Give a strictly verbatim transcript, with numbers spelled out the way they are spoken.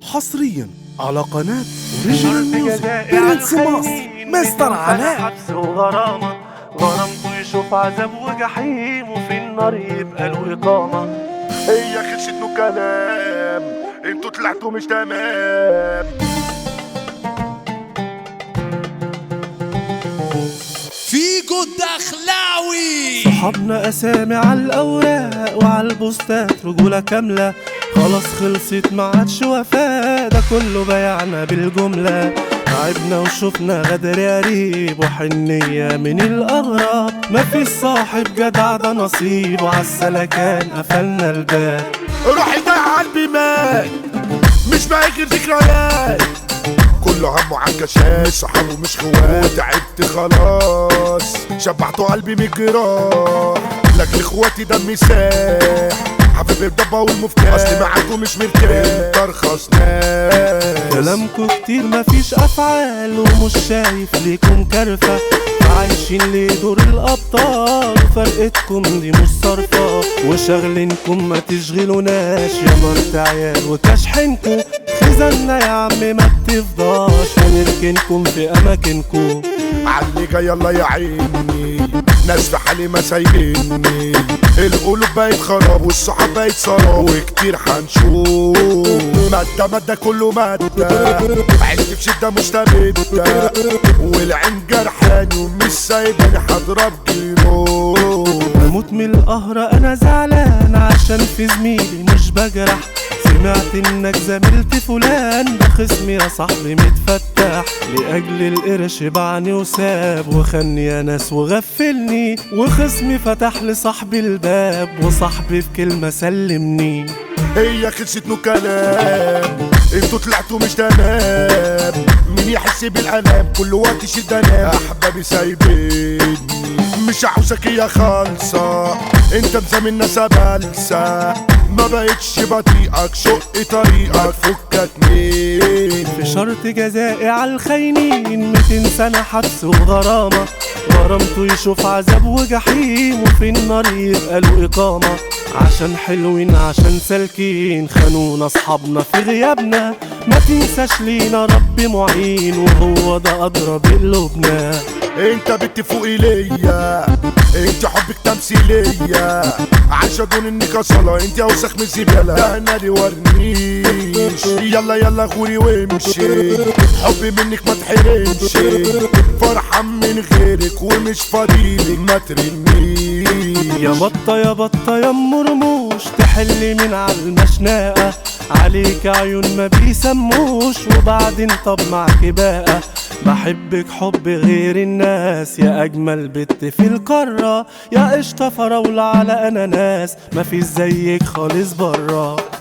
حصريا على قناة اوريجينال ميوزك برنس مصر مستر علاء. حبس وغرامة، غرامته يشوف عذاب وجحيم وفي النار يبقى له إقامة. هي خلصتنوا كلام، انتوا طلعتوا مش تمام. فيجو الدخلاوي. صحابنا أسامي على الأوراق وعلى البوستات رجولة كاملة، خلاص خلصت ما عادش وفاء، ده كله بيعنا بالجملة. تعبنا وشوفنا غدر قريب وحنية من الأغراب، مفيش صاحب جدع ده نصيب وعالسلكان قفلنا الباب. روحي ضايع قلبي مات، مش باقي غير ذكريات، كله همه عالكشاش، صحابه مش خوات. تعبت خلاص، شبعتوا قلبي من الجراح، لاجل اخواتي دمي ساح، حبيب الضبة والمفتاح، اصلي معاكم مش مرتاح، انت ارخص ناس. كلامكوا كتير مفيش افعال ومش شايف ليكم كرفة، عايشين لدور الابطال فرقتكم دي مش صرفة، وشغلينكم ما تشغلوناش يا مرت عيال وكشحنكم، خزنا يا عم ما بتفضاش هنركنكم في اماكنكم. علي جاي الله يعيني، ناس في حالي ما سايبيني، القلوب بقت خراب والصحاب بقت سراب، وكتير هنشوف مادة مادة كله مادة، عشت في شدة مستمدة، والعين جرحاني ومش سايباني هضرب جيرو. بموت من القهرة انا زعلان عشان في زميلي مش بجرح، سمعت انك زميلت فلان ده خصمي يا صاحبي متفتح، لاجل القرش باعني وساب وخني يا ناس وغفلني، وخصمي فتح لصاحبي الباب وصاحبي في كلمة سلمني. هي خلصتنوا كلام، انتوا طلعتوا مش تمام، مين يحس بالالام كل وقت يشيل دنام، احبابي سايبيني مش عاوزك يا خالصة، انت مزاملنا سبالسة، ما بقتش بطيئك شق طريقك فكك مين. في شرط جزائي عالخاينين ميتين سنة حبس وغرامة، غرامته يشوف عذاب وجحيم وفي النار يبقى له إقامة، عشان حلوين عشان سالكين خانونا أصحابنا في غيابنا، ما تنساش لينا رب معين وهو ده أدرى بقلوبنا. انت بنت فوقي ليا، انت حبك تمثيلية، عشان انك اصلا انت اوسخ من الزبالة، ده انا دي ورنيش، يلا يلا غوري وامشي، حبي منك ما تحرمش، فرحان من غيرك ومش فاضيلك ما ترميش. يا بطة يا بطة يا ام رموش، تحلي من على المشناقة، عليك عيون ما بيسموش وبعدين طب معاكي بقى، بحبك حب غير الناس يا اجمل بت في القارة، يا قشطة فراولة على اناناس مفيش زيك خالص برا.